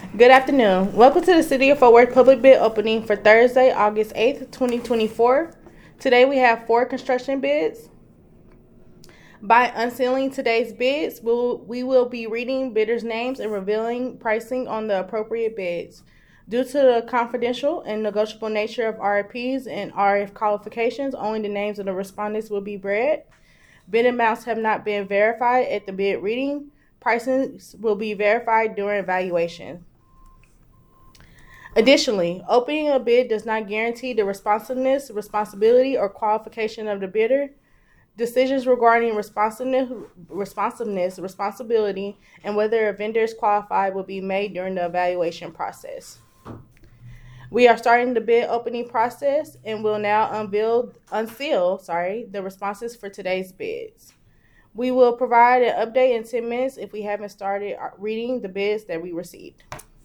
Good afternoon. Welcome to the City of Fort Worth public bid opening for Thursday, August 8th, 2024. Today we have 4 construction bids. By unsealing today's bids, we will be reading bidders' names and revealing pricing on the appropriate bids. Due to the confidential and negotiable nature of RFPs and RF qualifications, only the names of the respondents will be read. Bid amounts have not been verified at the bid reading. Pricing will be verified during evaluation. Additionally, opening a bid does not guarantee the responsiveness, responsibility, or qualification of the bidder. Decisions regarding responsiveness, responsibility, and whether a vendor is qualified will be made during the evaluation process. We are starting the bid opening process and will now unseal the responses for today's bids. We will provide an update in 10 minutes if we haven't started reading the bids that we received.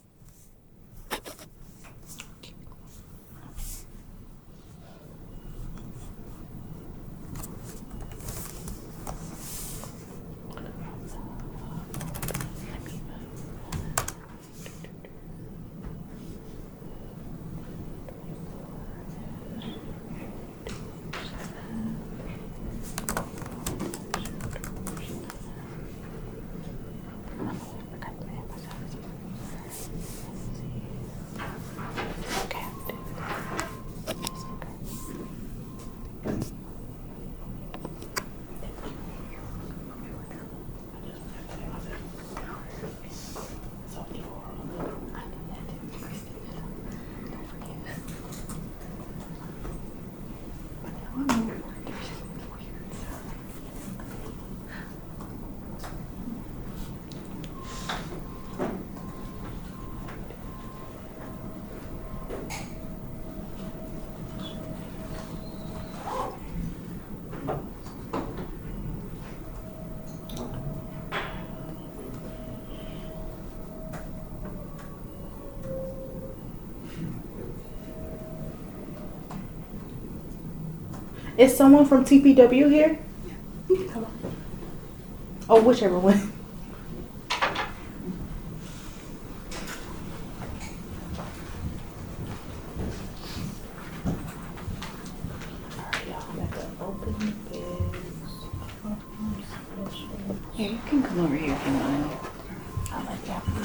Is someone from TPW here? Yeah. Come on. Oh, whichever one. Yeah, you can come over here if you want. I'll let you have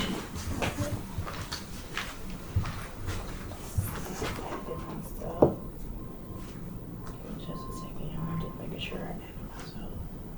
just a second. I'm just making sure I added myself.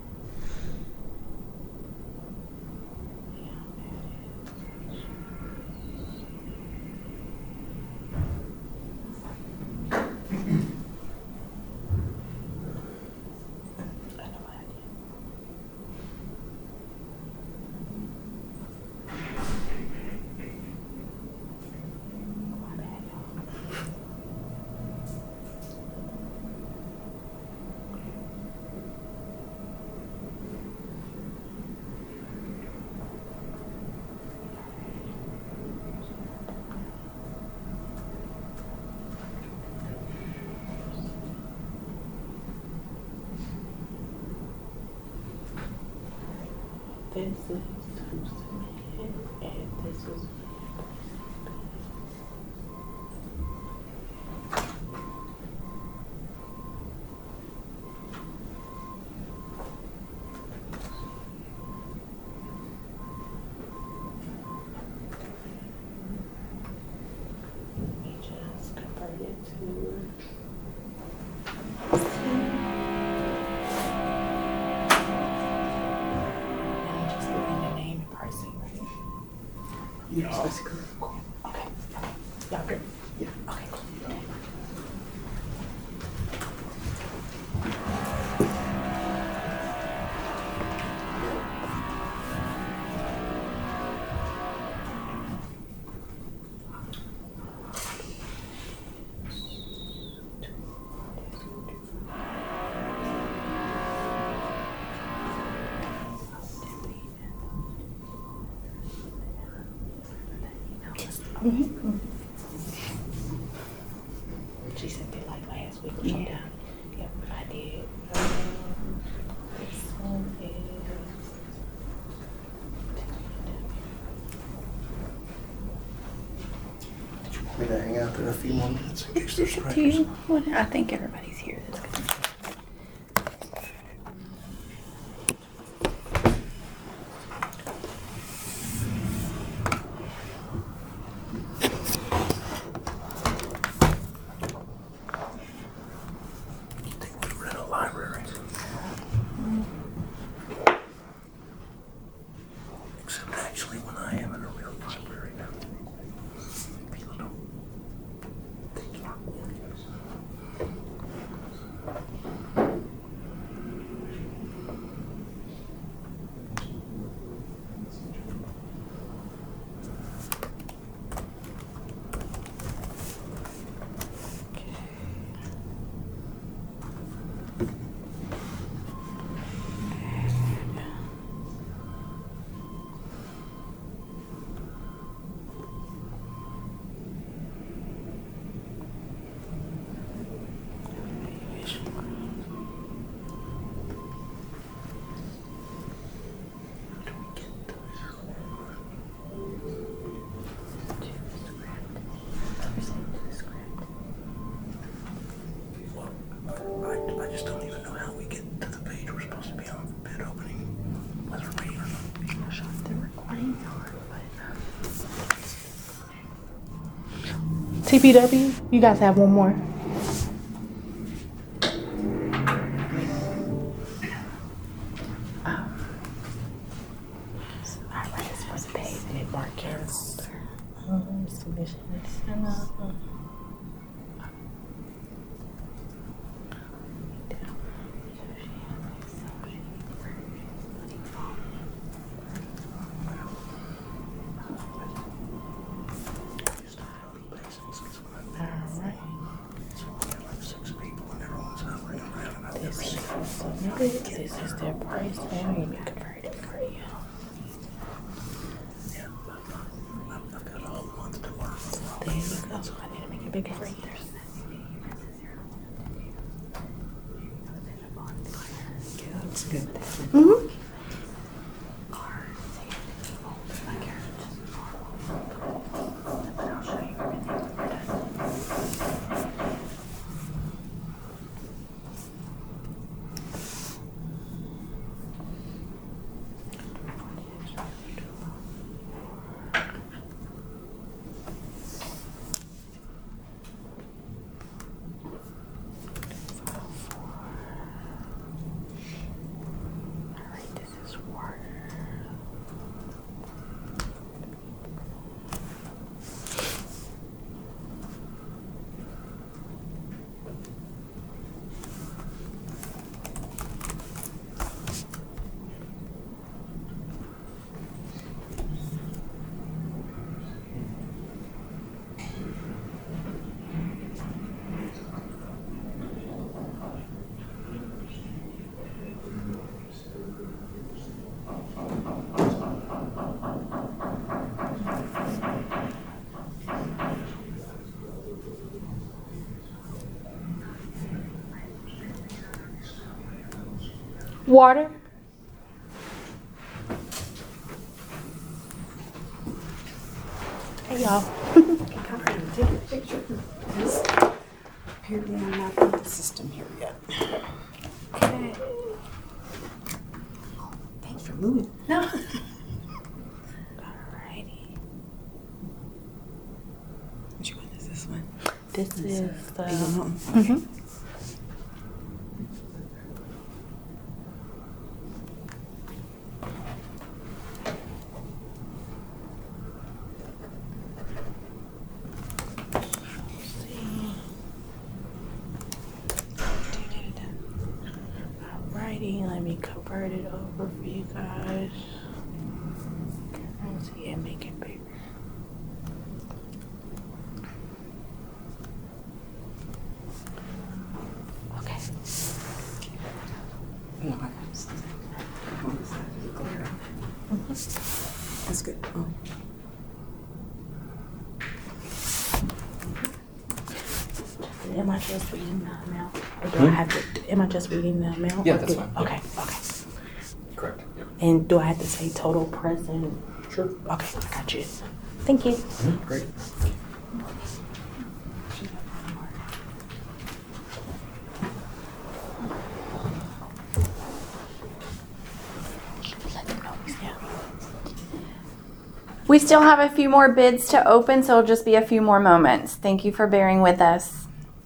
This is who submitted, and this is we just converted to Yeah, that's correct. okay. Y'all good? Yeah. Okay, cool. Mm-hmm. She sent it like last week or sometime. Yeah. Yep, I did. This one is me to hang out there a few more minutes in case there's Do strikers. you? What? I think everybody's here. That's good. We're in a library. Except actually when I am in a real library now. People don't think I'm I just don't even know how we get to the page we're supposed to be on for bid opening. Whether we're reading or not. I'm not sure if they're recording or but. TPW, you guys have one more. Alright, it's for the page and it marked careful. Submissions. This is their price. Let me convert it for you. Yeah, I've got a whole month to work. There you go. I need to make it bigger for you. Yeah, that's good. Mm-hmm. Alright, this is water. Water. Hey y'all. Apparently I'm not in the system here yet. Okay. Thanks for moving. No. Alrighty. Which one is this one? This is the. Eagle Mountain. Mhm. Alrighty, let me convert it over for you guys. Currency and make it bigger. Okay. No, I got something. That's good. Oh. Am I just reading the amount? Or do I have to, am I just reading the amount? Yeah, Or that's do- fine. Okay, okay. Correct. Yep. And do I have to say total present? Sure. Okay, I got you. Thank you. Great. We still have a few more bids to open, so it'll just be a few more moments. Thank you for bearing with us.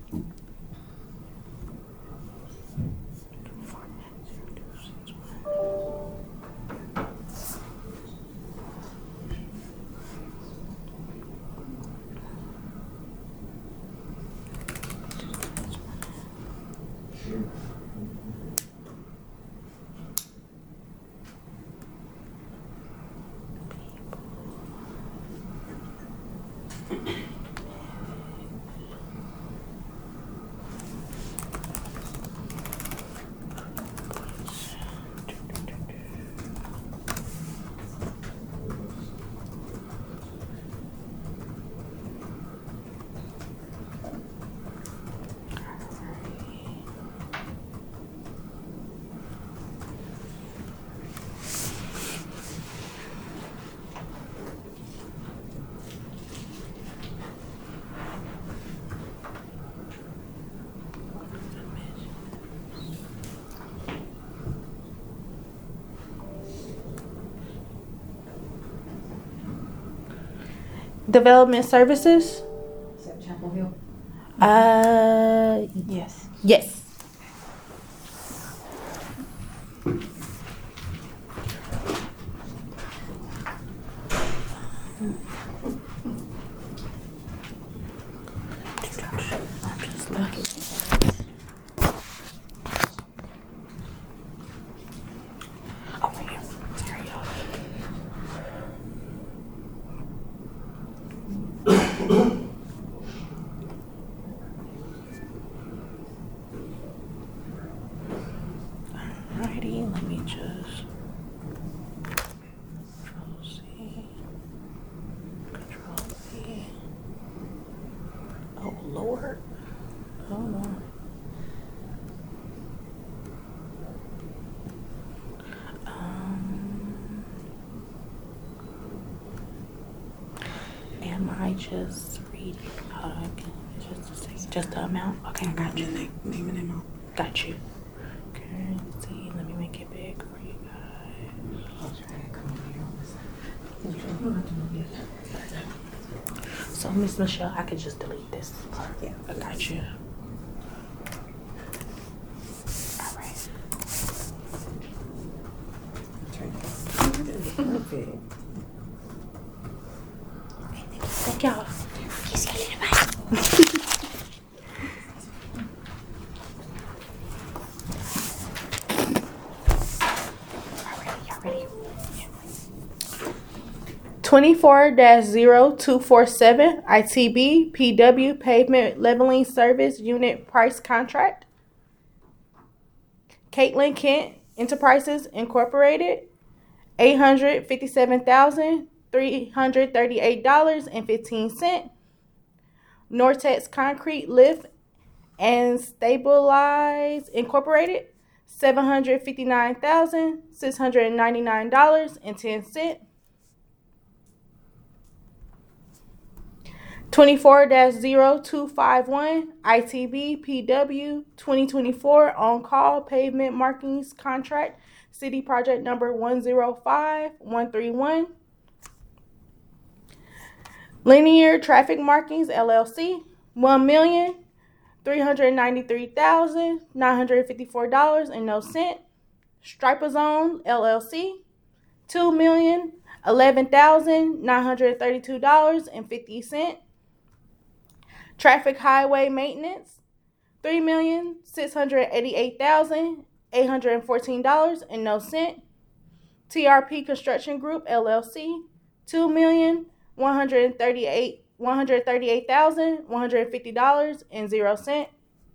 Development services. Is that Chapel Hill? Yes. Yes. Alrighty, let me just Control C, Control V. Oh Lord. Oh no. Am I just reading? Just a second. Just the amount? Okay, I got you. Name and amount. Got you. Currency. Let me make it big for you guys. So, Miss Michelle, I could just delete this part. Yeah, I got you. All right. Perfect. Thank y'all. Kiss you later. Bye. Y'all ready? 24-0247 ITB PW Pavement Leveling Service Unit Price Contract. Caitlin Kent Enterprises Incorporated, $857,338.15. Nortex Concrete Lift and Stabilize Incorporated, $759,699.10. 24-0251 ITB PW 2024 On Call Pavement Markings Contract, City Project number 105131. Linear Traffic Markings LLC, $1,393,954.00. Stripazone LLC, $2,011,932.50. Traffic Highway Maintenance, $3,688,814.00. TRP Construction Group LLC, $138,150.00.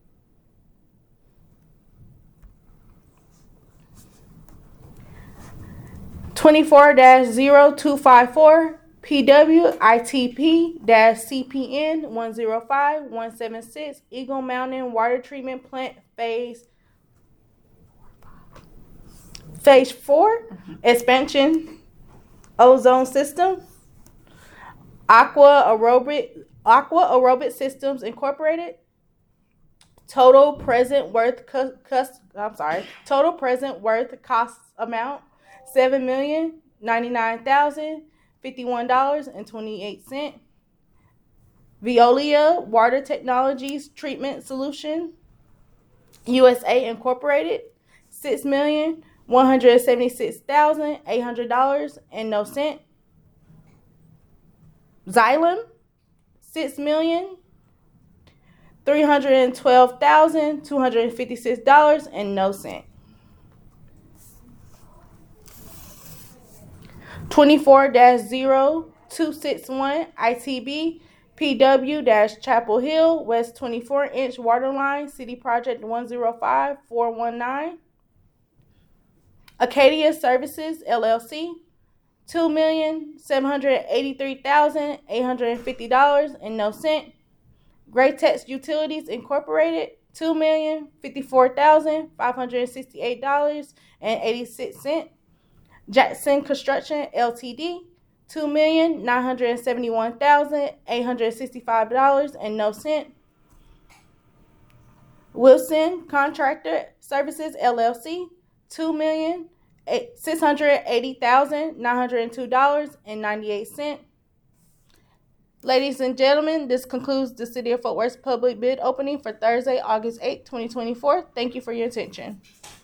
24-0254 PW ITP-CPN 105176 Eagle Mountain Water Treatment Plant Phase 4 Expansion Ozone System. Aqua Aerobic Systems Incorporated. Total present worth cost amount $7,099,000 $51.28. Veolia Water Technologies Treatment Solution USA Incorporated, $6,176,800 and no cent. Xylem, $6,312,256 and no cent. 24-0261 ITB PW-Chapel Hill West 24-inch water line, City Project 105419. Acadia Services LLC, $2,783,850 and no cent. Great-Tex Utilities Incorporated, $2,054,568.86. Jackson Construction Ltd, $2,971,865 and no cent. Wilson Contractor Services LLC, $2,680,902.98. Ladies and gentlemen, this concludes the City of Fort Worth's public bid opening for Thursday, August 8, 2024. Thank you for your attention.